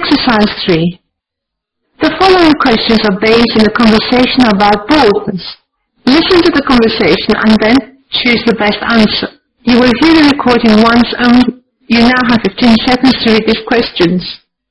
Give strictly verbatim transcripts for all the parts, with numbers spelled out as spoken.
Exercise three. The following questions are based on a conversation about baldness. Listen to the conversation and then choose the best answer. You will hear the recording once only. You now have fifteen seconds to read these questions.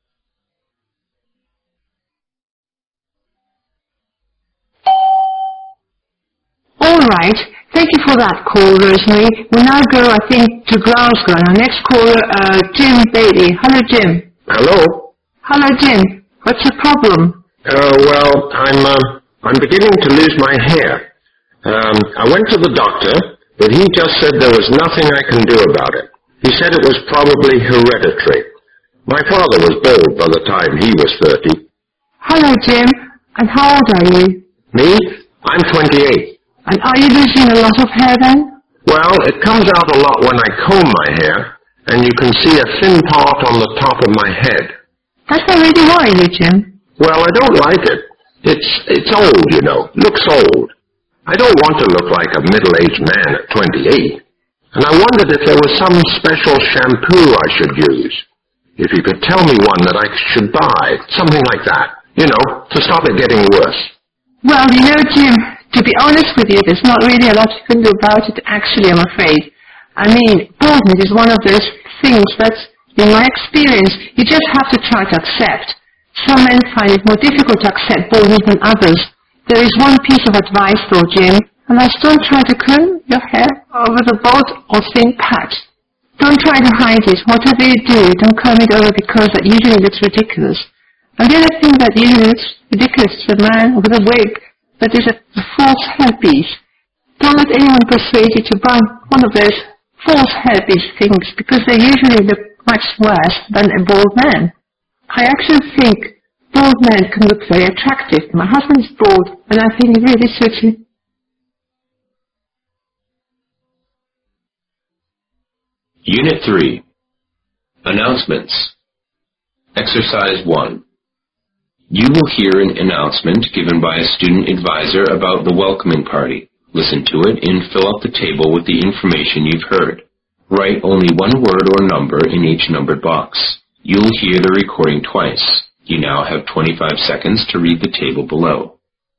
All right. Thank you for that call, Rosemary. We'll now go, I think, to Glasgow. And our next caller, uh, Jim Bailey. Hello, Jim. Hello. Hello, Jim. What's your problem? Uh, well, I'm uh, I'm beginning to lose my hair. Um, I went to the doctor, but he just said there was nothing I can do about it. He said it was probably hereditary. My father was bald by the time he was thirty. Hello, Jim. And how old are you? Me? I'm twenty-eight. And are you losing a lot of hair then? Well, it comes out a lot when I comb my hair, and you can see a thin part on the top of my head. Does that really worry you, Jim? Well, I don't like it. It's it's old, you know. Looks old. I don't want to look like a middle-aged man at twenty-eight. And I wondered if there was some special shampoo I should use. If you could tell me one that I should buy, something like that, you know, to stop it getting worse. Well, you know, Jim, to be honest with you, there's not really a lot you can do about it, actually, I'm afraid. I mean, baldness is one of those things that, in my experience, you just have to try to accept. Some men find it more difficult to accept baldness than others. There is one piece of advice, though, Jim, and that's don't try to comb your hair over the bald or thin patch. Don't try to hide it. Whatever you do, don't comb it over because that usually looks ridiculous. And the other thing that usually looks ridiculous to a man with a wig, that is a false hairpiece. Don't let anyone persuade you to buy one of those false hairpiece things because they usually look much worse than a bald man. I actually think bald men can look very attractive. My husband is bald and I think it really suits him. Unit three. Announcements. Exercise one. You will hear an announcement given by a student advisor about the welcoming party. Listen to it and fill up the table with the information you've heard. Write only one word or number in each numbered box. You'll hear the recording twice. You now have twenty-five seconds to read the table below.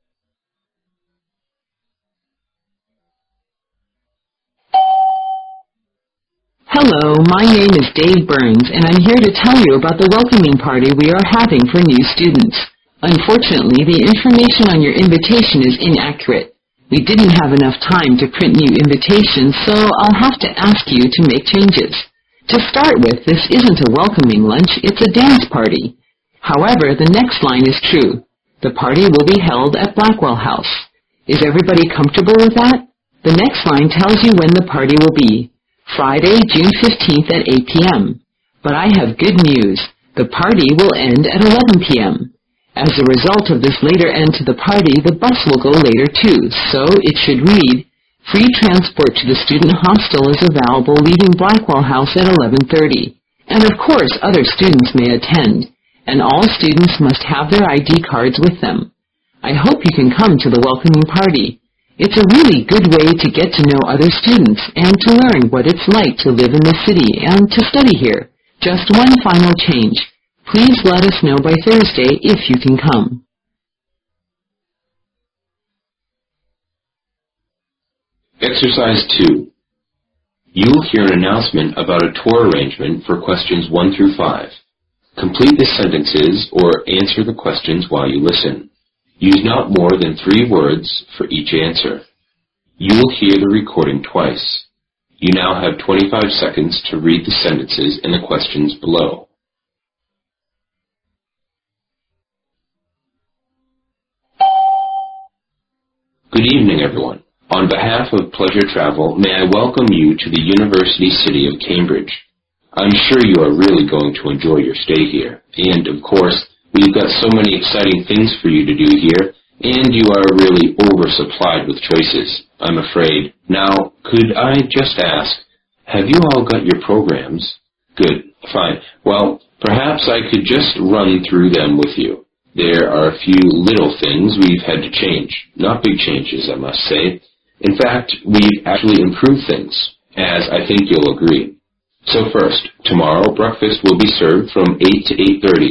Hello, my name is Dave Burns, and I'm here to tell you about the welcoming party we are having for new students. Unfortunately, the information on your invitation is inaccurate. We didn't have enough time to print new invitations, so I'll have to ask you to make changes. To start with, this isn't a welcoming lunch, it's a dance party. However, the next line is true. The party will be held at Blackwell House. Is everybody comfortable with that? The next line tells you when the party will be. Friday, June fifteenth at eight p m But I have good news. The party will end at eleven p m As a result of this later end to the party, the bus will go later too, so it should read, free transport to the student hostel is available leaving Blackwell House at eleven thirty. And of course, other students may attend, and all students must have their I D cards with them. I hope you can come to the welcoming party. It's a really good way to get to know other students and to learn what it's like to live in the city and to study here. Just one final change. Please let us know by Thursday if you can come. Exercise two. You will hear an announcement about a tour arrangement for questions one through five. Complete the sentences or answer the questions while you listen. Use not more than three words for each answer. You will hear the recording twice. You now have twenty-five seconds to read the sentences and the questions below. Good evening, everyone. On behalf of Pleasure Travel, may I welcome you to the University City of Cambridge. I'm sure you are really going to enjoy your stay here, and of course, we've got so many exciting things for you to do here, and you are really oversupplied with choices, I'm afraid. Now, could I just ask, have you all got your programs? Good, fine. Well, perhaps I could just run through them with you. There are a few little things we've had to change. Not big changes, I must say. In fact, we've actually improved things, as I think you'll agree. So first, tomorrow breakfast will be served from eight to eight thirty.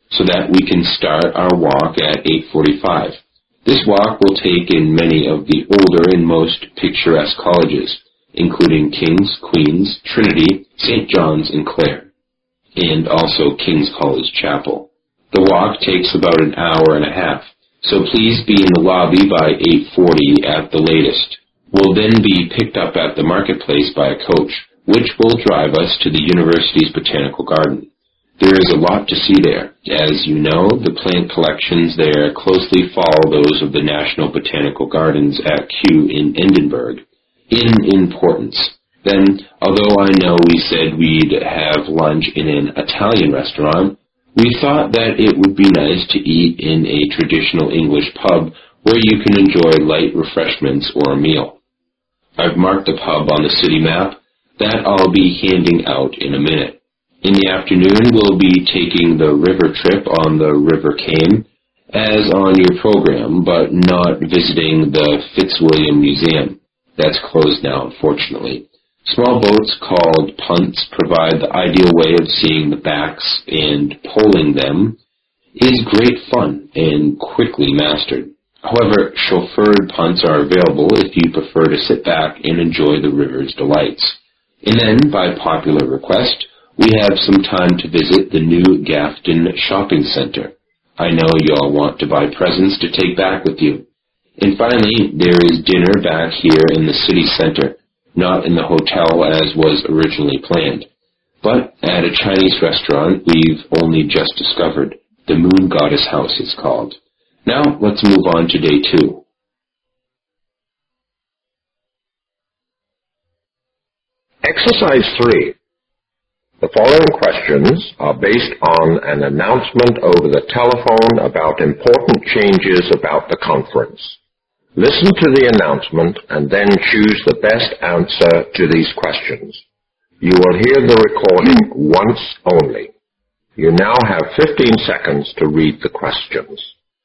so that we can start our walk at eight forty-five. This walk will take in many of the older and most picturesque colleges, including King's, Queen's, Trinity, Saint John's, and Clare, and also King's College Chapel. The walk takes about an hour and a half, so please be in the lobby by eight forty at the latest. We'll then be picked up at the marketplace by a coach, which will drive us to the university's botanical garden. There is a lot to see there. As you know, the plant collections there closely follow those of the National Botanical Gardens at Kew in Edinburgh in importance. Then, although I know we said we'd have lunch in an Italian restaurant, we thought that it would be nice to eat in a traditional English pub where you can enjoy light refreshments or a meal. I've marked the pub on the city map that I'll be handing out in a minute. In the afternoon, we'll be taking the river trip on the River Came, as on your program, but not visiting the Fitzwilliam Museum. That's closed now, unfortunately. Small boats called punts provide the ideal way of seeing the backs, and poling them is great fun and quickly mastered. However, chauffeured punts are available if you prefer to sit back and enjoy the river's delights. And then, by popular request, we have some time to visit the new Grafton Shopping Center. I know you all want to buy presents to take back with you. And finally, there is dinner back here in the city center, not in the hotel as was originally planned, but at a Chinese restaurant we've only just discovered. The Moon Goddess House it's called. Now, let's move on to day two. Exercise three. The following questions are based on an announcement over the telephone about important changes about the conference. Listen to the announcement and then choose the best answer to these questions. You will hear the recording once only. You now have fifteen seconds to read the questions.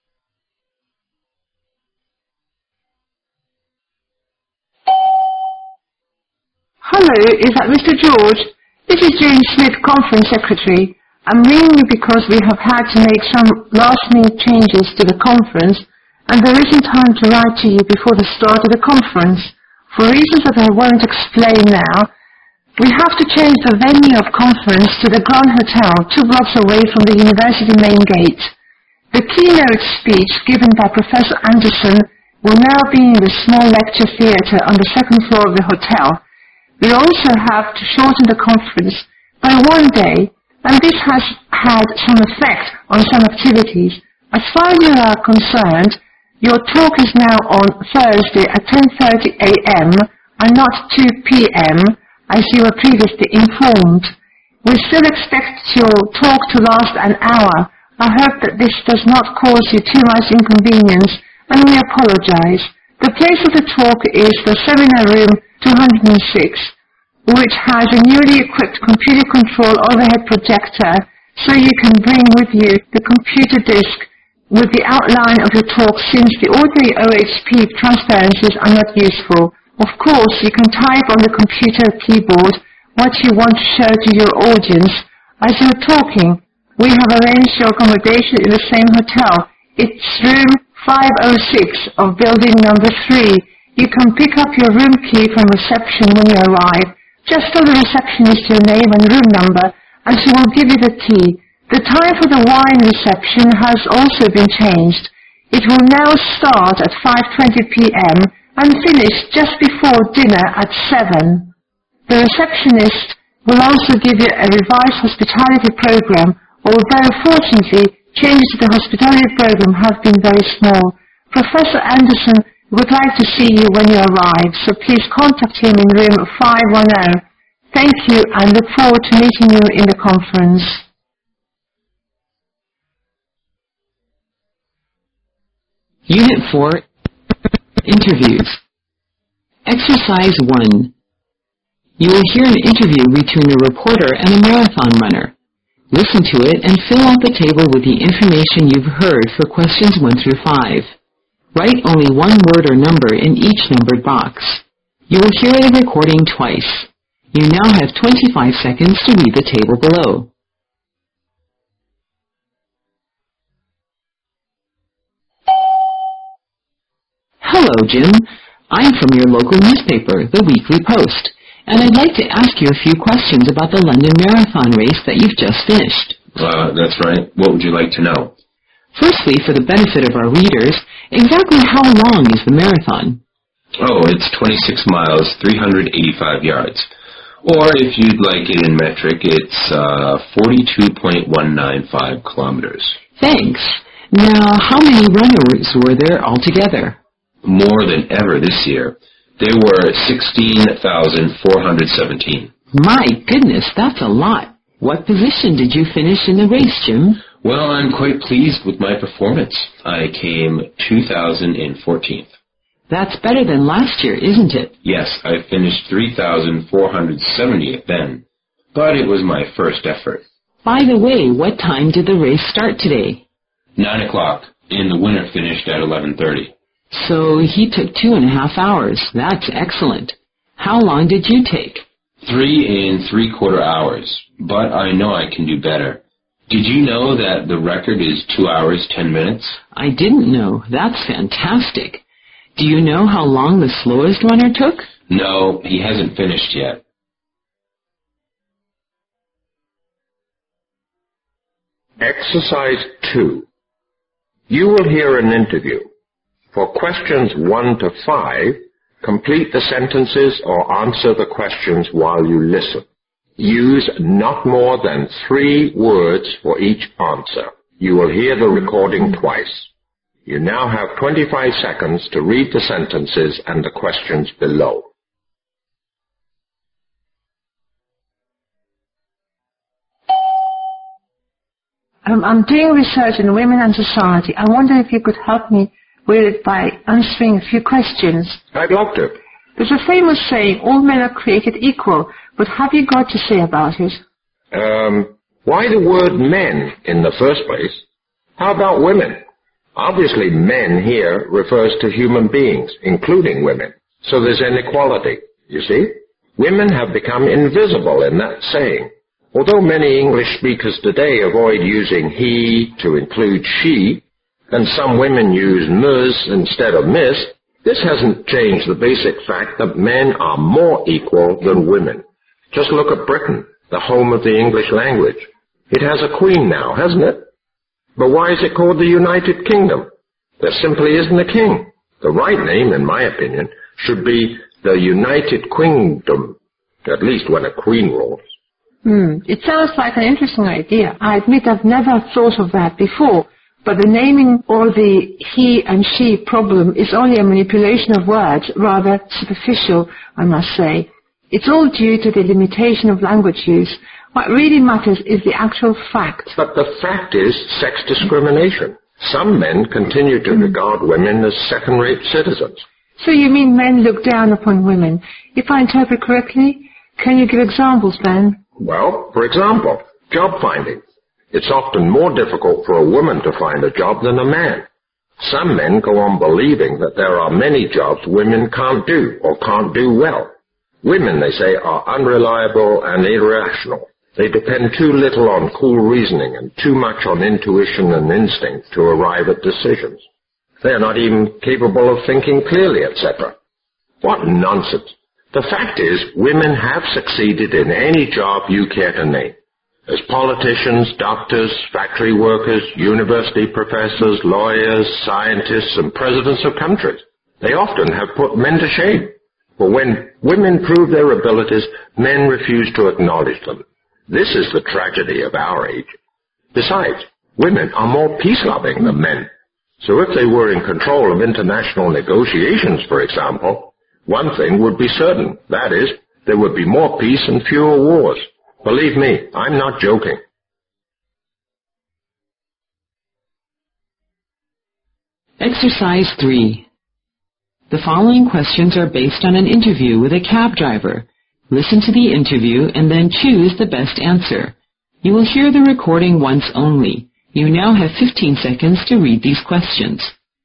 Hello, is that Mister George? This is Jane Smith, Conference Secretary. I'm ringing you because we have had to make some last-minute changes to the conference, and there isn't time to write to you before the start of the conference. For reasons that I won't explain now, we have to change the venue of conference to the Grand Hotel, two blocks away from the university main gate. The keynote speech given by Professor Anderson will now be in the small lecture theatre on the second floor of the hotel. We also have to shorten the conference by one day, and this has had some effect on some activities. As far as you are concerned, your talk is now on Thursday at ten thirty a m and not two p m as you were previously informed. We still expect your talk to last an hour. I hope that this does not cause you too much inconvenience, and we apologize. The place of the talk is the seminar room two hundred six, which has a newly equipped computer control overhead projector, so you can bring with you the computer disk with the outline of your talk, since the ordinary O H P transparencies are not useful. Of course, you can type on the computer keyboard what you want to show to your audience as you're talking. We have arranged your accommodation in the same hotel. It's room five oh six of building number three. You can pick up your room key from reception when you arrive. Just tell the receptionist your name and room number, and she will give you the key. The time for the wine reception has also been changed. It will now start at five twenty p m and finish just before dinner at seven. The receptionist will also give you a revised hospitality program, although fortunately changes to the hospitality program have been very small. Professor Anderson would like to see you when you arrive, so please contact him in room five ten. Thank you, and look forward to meeting you in the conference. Unit four, Interviews. Exercise one. You will hear an interview between a reporter and a marathon runner. Listen to it and fill out the table with the information you've heard for questions one through five. Write only one word or number in each numbered box. You will hear the recording twice. You now have twenty-five seconds to read the table below. Hello, Jim. I'm from your local newspaper, the Weekly Post, and I'd like to ask you a few questions about the London Marathon race that you've just finished. Uh, that's right. What would you like to know? Firstly, for the benefit of our readers, exactly how long is the marathon? Oh, it's twenty-six miles, three hundred eighty-five yards. Or, if you'd like it in metric, it's uh, forty-two point one nine five kilometers. Thanks. Now, how many runners were there altogether? More than ever this year. There were sixteen thousand four hundred seventeen. My goodness, that's a lot. What position did you finish in the race, Jim? Well, I'm quite pleased with my performance. I came two thousand fourteenth. That's better than last year, isn't it? Yes, I finished three thousand four hundred seventieth then, but it was my first effort. By the way, what time did the race start today? Nine o'clock, and the winner finished at eleven thirty. So he took two and a half hours. That's excellent. How long did you take? Three and three-quarter hours, but I know I can do better. Did you know that the record is two hours, ten minutes? I didn't know. That's fantastic. Do you know how long the slowest runner took? No, he hasn't finished yet. Exercise two. You will hear an interview. For questions one to five, complete the sentences or answer the questions while you listen. Use not more than three words for each answer. You will hear the recording twice. You now have twenty-five seconds to read the sentences and the questions below. Um, I'm doing research in women and society. I wonder if you could help me with it by answering a few questions. I'd love to. There's a famous saying, all men are created equal. What have you got to say about it? Um, why the word men in the first place? How about women? Obviously, men here refers to human beings, including women. So there's inequality, you see? Women have become invisible in that saying. Although many English speakers today avoid using he to include she, and some women use ms instead of miss, this hasn't changed the basic fact that men are more equal than women. Just look at Britain, the home of the English language. It has a queen now, hasn't it? But why is it called the United Kingdom? There simply isn't a king. The right name, in my opinion, should be the United Queendom, at least when a queen rules. Hmm, it sounds like an interesting idea. I admit I've never thought of that before, but the naming or the he and she problem is only a manipulation of words, rather superficial, I must say. It's all due to the limitation of language use. What really matters is the actual fact. But the fact is sex discrimination. Some men continue to regard women as second-rate citizens. So you mean men look down upon women? If I interpret correctly, can you give examples, Ben? Well, for example, job finding. It's often more difficult for a woman to find a job than a man. Some men go on believing that there are many jobs women can't do or can't do well. Women, they say, are unreliable and irrational. They depend too little on cool reasoning and too much on intuition and instinct to arrive at decisions. They are not even capable of thinking clearly, et cetera. What nonsense. The fact is, women have succeeded in any job you care to name. As politicians, doctors, factory workers, university professors, lawyers, scientists, and presidents of countries. They often have put men to shame. But when women prove their abilities, men refuse to acknowledge them. This is the tragedy of our age. Besides, women are more peace-loving than men. So if they were in control of international negotiations, for example, one thing would be certain. That is, there would be more peace and fewer wars. Believe me, I'm not joking. Exercise three. The following questions are based on an interview with a cab driver. Listen to the interview and then choose the best answer. You will hear the recording once only. You now have fifteen seconds to read these questions.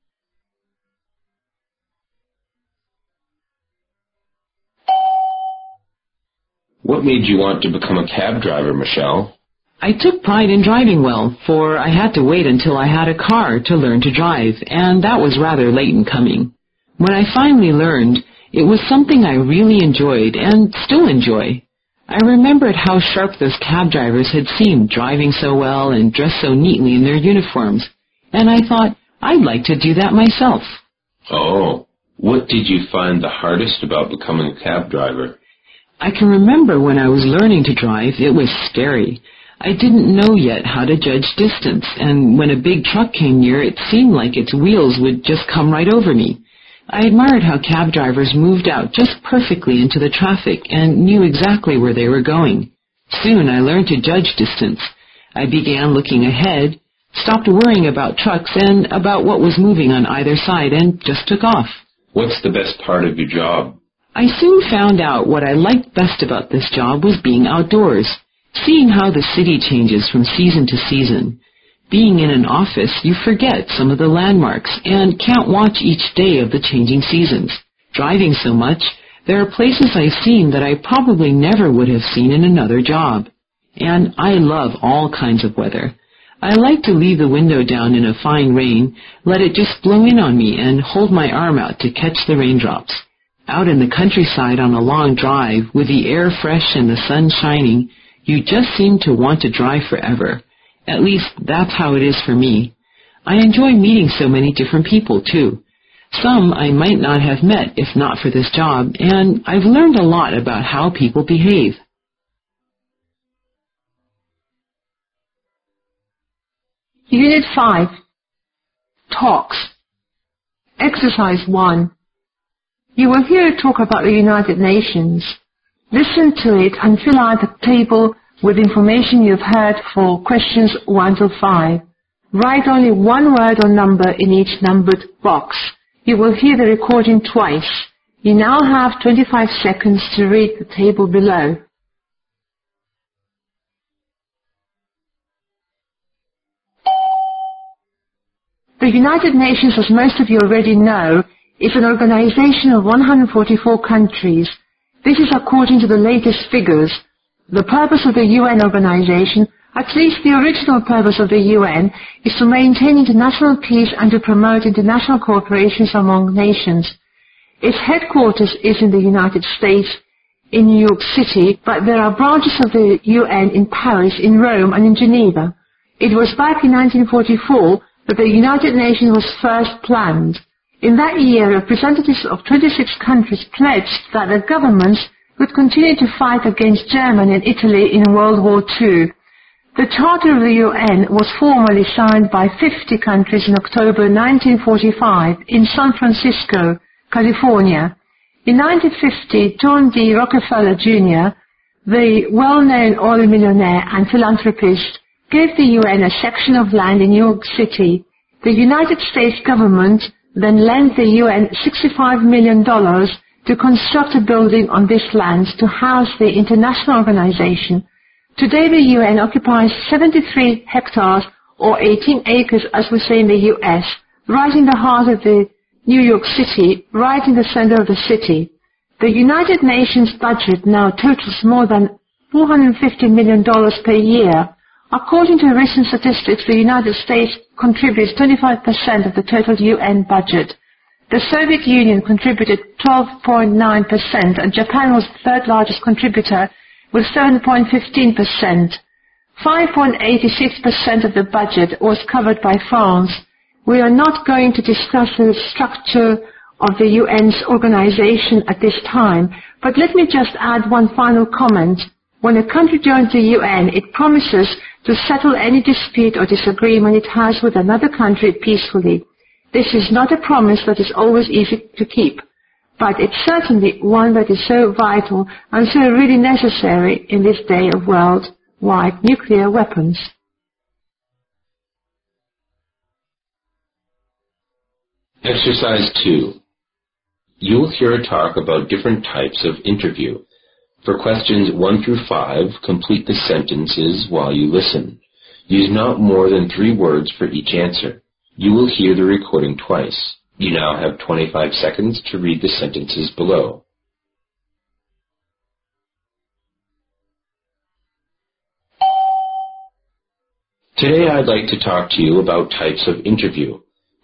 What made you want to become a cab driver, Michelle? I took pride in driving well, for I had to wait until I had a car to learn to drive, and that was rather late in coming. When I finally learned, it was something I really enjoyed and still enjoy. I remembered how sharp those cab drivers had seemed, driving so well and dressed so neatly in their uniforms, and I thought, I'd like to do that myself. Oh, what did you find the hardest about becoming a cab driver? I can remember when I was learning to drive, it was scary. I didn't know yet how to judge distance, and when a big truck came near, it seemed like its wheels would just come right over me. I admired how cab drivers moved out just perfectly into the traffic and knew exactly where they were going. Soon I learned to judge distance. I began looking ahead, stopped worrying about trucks and about what was moving on either side, and just took off. What's the best part of your job? I soon found out what I liked best about this job was being outdoors, seeing how the city changes from season to season. Being in an office, you forget some of the landmarks and can't watch each day of the changing seasons. Driving so much, there are places I've seen that I probably never would have seen in another job. And I love all kinds of weather. I like to leave the window down in a fine rain, let it just blow in on me, and hold my arm out to catch the raindrops. Out in the countryside on a long drive, with the air fresh and the sun shining, you just seem to want to drive forever. At least, that's how it is for me. I enjoy meeting so many different people, too. Some I might not have met if not for this job, and I've learned a lot about how people behave. Unit five. Talks. Exercise one. You will hear a talk about the United Nations. Listen to it and fill out the table with information you've heard for questions one to five. Write only one word or number in each numbered box. You will hear the recording twice. You now have twenty-five seconds to read the table below. The United Nations, as most of you already know, is an organization of one hundred forty-four countries. This is according to the latest figures. The purpose of the U N organization, at least the original purpose of the U N, is to maintain international peace and to promote international cooperation among nations. Its headquarters is in the United States, in New York City, but there are branches of the U N in Paris, in Rome, and in Geneva. It was back in nineteen forty-four that the United Nations was first planned. In that year, representatives of twenty-six countries pledged that their governments would continue to fight against Germany and Italy in World War Two. The Charter of the U N was formally signed by fifty countries in October nineteen forty-five in San Francisco, California. In nineteen fifty, John D. Rockefeller Junior, the well-known oil millionaire and philanthropist, gave the U N a section of land in New York City. The United States government then lent the U N sixty-five million dollars to construct a building on this land to house the international organization. Today the U N occupies seventy-three hectares, or eighteen acres as we say in the U S, right in the heart of the New York City, right in the center of the city. The United Nations budget now totals more than four hundred fifty million dollars per year. According to recent statistics, the United States contributes twenty-five percent of the total U N budget. The Soviet Union contributed twelve point nine percent and Japan was the third largest contributor with seven point one five percent. five point eight six percent of the budget was covered by France. We are not going to discuss the structure of the U N's organization at this time, but let me just add one final comment. When a country joins the U N, it promises to settle any dispute or disagreement it has with another country peacefully. This is not a promise that is always easy to keep, but it's certainly one that is so vital and so really necessary in this day of worldwide nuclear weapons. Exercise two. You will hear a talk about different types of interview. For questions one through five, complete the sentences while you listen. Use not more than three words for each answer. You will hear the recording twice. You now have twenty-five seconds to read the sentences below. Today I'd like to talk to you about types of interview.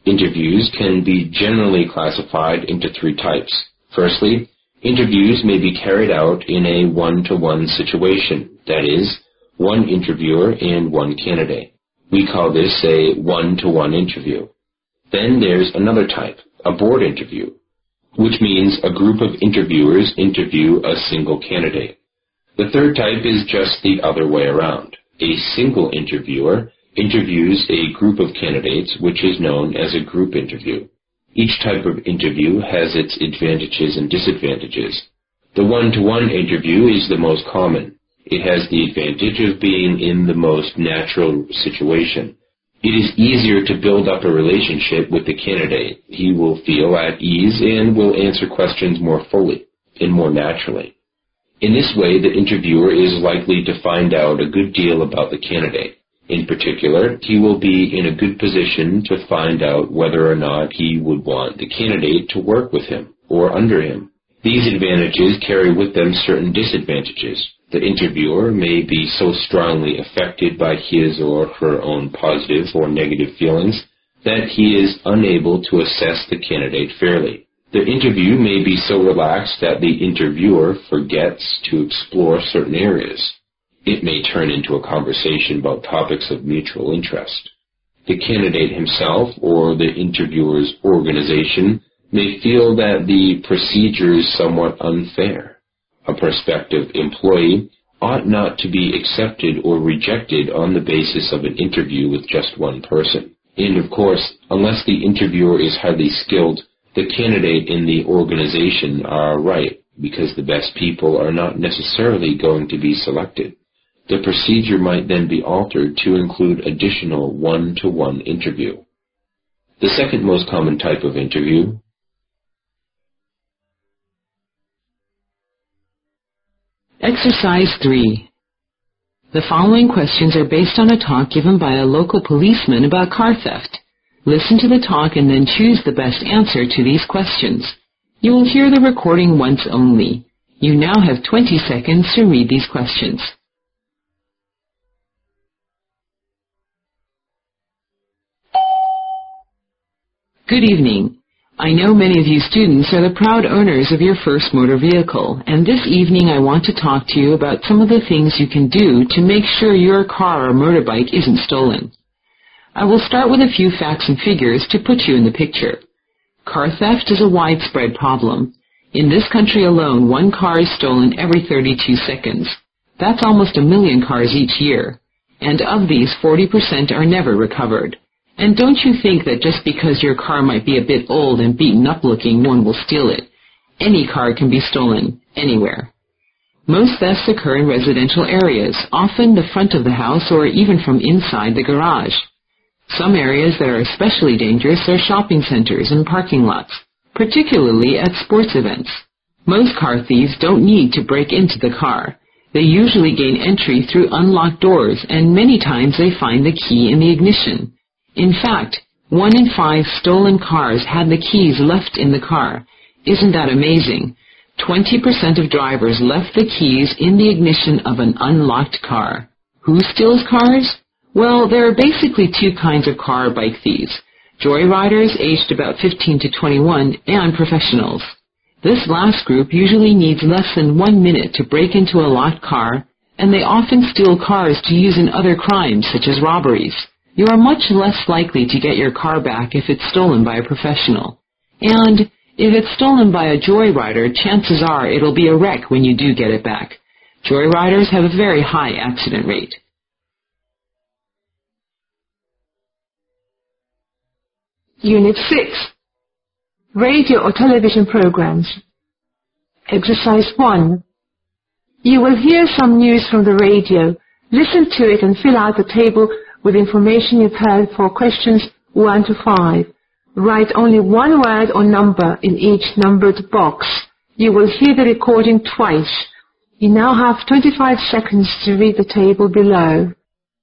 Interviews can be generally classified into three types. Firstly, interviews may be carried out in a one-to-one situation, that is, one interviewer and one candidate. We call this a one-to-one interview. Then there's another type, a board interview, which means a group of interviewers interview a single candidate. The third type is just the other way around. A single interviewer interviews a group of candidates, which is known as a group interview. Each type of interview has its advantages and disadvantages. The one-to-one interview is the most common. It has the advantage of being in the most natural situation. It is easier to build up a relationship with the candidate. He will feel at ease and will answer questions more fully and more naturally. In this way, the interviewer is likely to find out a good deal about the candidate. In particular, he will be in a good position to find out whether or not he would want the candidate to work with him or under him. These advantages carry with them certain disadvantages. The interviewer may be so strongly affected by his or her own positive or negative feelings that he is unable to assess the candidate fairly. The interview may be so relaxed that the interviewer forgets to explore certain areas. It may turn into a conversation about topics of mutual interest. The candidate himself or the interviewer's organization may feel that the procedure is somewhat unfair. A prospective employee ought not to be accepted or rejected on the basis of an interview with just one person. And of course, unless the interviewer is highly skilled, the candidate in the organization are right, because the best people are not necessarily going to be selected. The procedure might then be altered to include additional one-to-one interview. The second most common type of interview Exercise three. The following questions are based on a talk given by a local policeman about car theft. Listen to the talk and then choose the best answer to these questions. You will hear the recording once only. You now have twenty seconds to read these questions. Good evening. I know many of you students are the proud owners of your first motor vehicle, and this evening I want to talk to you about some of the things you can do to make sure your car or motorbike isn't stolen. I will start with a few facts and figures to put you in the picture. Car theft is a widespread problem. In this country alone, one car is stolen every thirty-two seconds. That's almost a million cars each year, and of these, forty percent are never recovered. And don't you think that just because your car might be a bit old and beaten up looking, no one will steal it. Any car can be stolen, anywhere. Most thefts occur in residential areas, often the front of the house or even from inside the garage. Some areas that are especially dangerous are shopping centers and parking lots, particularly at sports events. Most car thieves don't need to break into the car. They usually gain entry through unlocked doors, and many times they find the key in the ignition. In fact, one in five stolen cars had the keys left in the car. Isn't that amazing? twenty percent of drivers left the keys in the ignition of an unlocked car. Who steals cars? Well, there are basically two kinds of car or bike thieves: joyriders aged about fifteen to twenty-one and professionals. This last group usually needs less than one minute to break into a locked car, and they often steal cars to use in other crimes such as robberies. You are much less likely to get your car back if it's stolen by a professional. And if it's stolen by a joyrider, chances are it'll be a wreck when you do get it back. Joyriders have a very high accident rate. Unit six. Radio or television programs. Exercise one. You will hear some news from the radio. Listen to it and fill out the table with information you've heard for questions one to five. Write only one word or number in each numbered box. You will hear the recording twice. You now have twenty-five seconds to read the table below.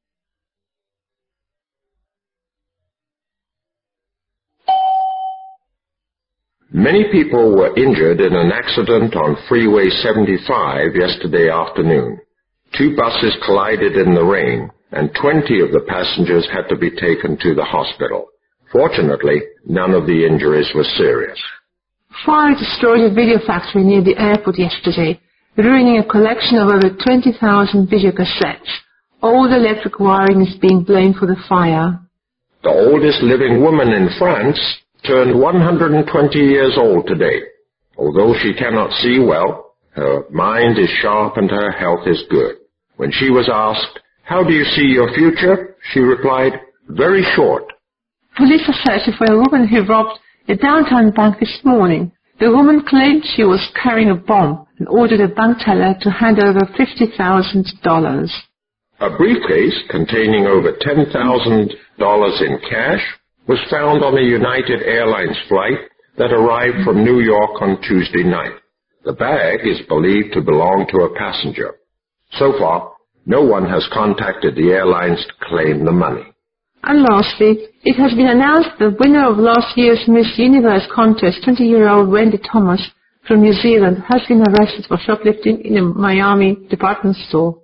Many people were injured in an accident on Freeway seventy-five yesterday afternoon. Two buses collided in the rain, and twenty of the passengers had to be taken to the hospital. Fortunately, none of the injuries were serious. Fire destroyed a video factory near the airport yesterday, ruining a collection of over twenty thousand video cassettes. All the electric wiring is being blamed for the fire. The oldest living woman in France turned one hundred twenty years old today. Although she cannot see well, her mind is sharp and her health is good. When she was asked, "How do you see your future?" she replied, "Very short." Police are searching for a woman who robbed a downtown bank this morning. The woman claimed she was carrying a bomb and ordered a bank teller to hand over fifty thousand dollars. A briefcase containing over ten thousand dollars in cash was found on a United Airlines flight that arrived from New York on Tuesday night. The bag is believed to belong to a passenger. So far, no one has contacted the airlines to claim the money. And lastly, it has been announced the winner of last year's Miss Universe contest, twenty-year-old Wendy Thomas from New Zealand, has been arrested for shoplifting in a Miami department store.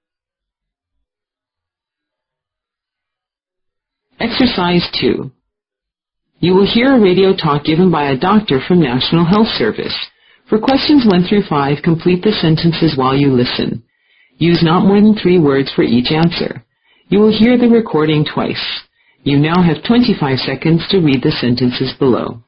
Exercise two. You will hear a radio talk given by a doctor from National Health Service. For questions one through five, complete the sentences while you listen. Use not more than three words for each answer. You will hear the recording twice. You now have twenty-five seconds to read the sentences below.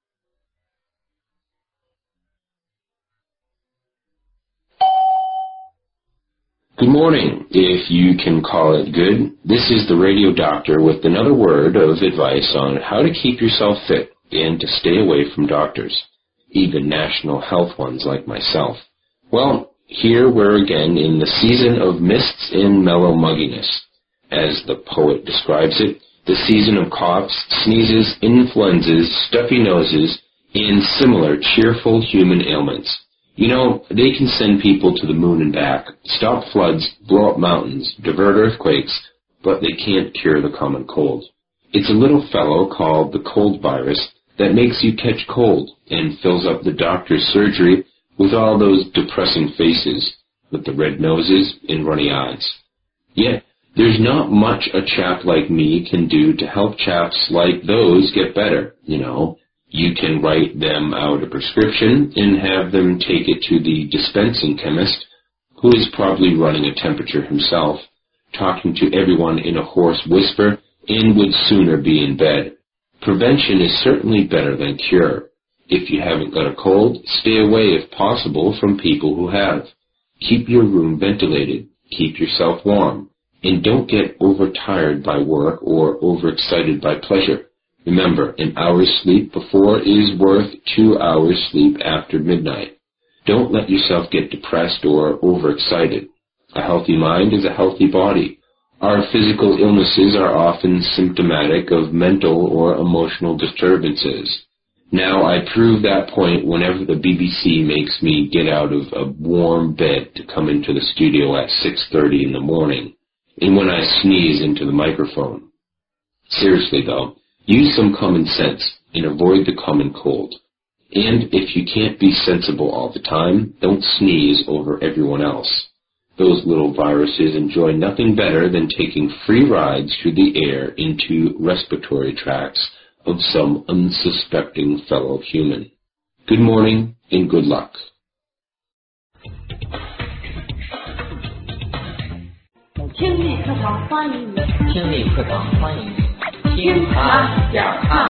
Good morning, if you can call it good. This is the radio doctor with another word of advice on how to keep yourself fit and to stay away from doctors, even national health ones like myself. Well, here we're again in the season of mists and mellow mugginess. As the poet describes it, the season of coughs, sneezes, influenzas, stuffy noses, and similar cheerful human ailments. You know, they can send people to the moon and back, stop floods, blow up mountains, divert earthquakes, but they can't cure the common cold. It's a little fellow called the cold virus that makes you catch cold and fills up the doctor's surgery with all those depressing faces, with the red noses and runny eyes. Yet, there's not much a chap like me can do to help chaps like those get better, you know. You can write them out a prescription and have them take it to the dispensing chemist, who is probably running a temperature himself, talking to everyone in a hoarse whisper, and would sooner be in bed. Prevention is certainly better than cure. If you haven't got a cold, stay away if possible from people who have. Keep your room ventilated. Keep yourself warm. And don't get overtired by work or overexcited by pleasure. Remember, an hour's sleep before is worth two hours sleep after midnight. Don't let yourself get depressed or overexcited. A healthy mind is a healthy body. Our physical illnesses are often symptomatic of mental or emotional disturbances. Now, I prove that point whenever the B B C makes me get out of a warm bed to come into the studio at six thirty in the morning, and when I sneeze into the microphone. Seriously, though, use some common sense and avoid the common cold. And if you can't be sensible all the time, don't sneeze over everyone else. Those little viruses enjoy nothing better than taking free rides through the air into respiratory tracts of some unsuspecting fellow human. Good morning and good luck. 听力课堂欢迎你， 听力课堂欢迎你， 听它讲它。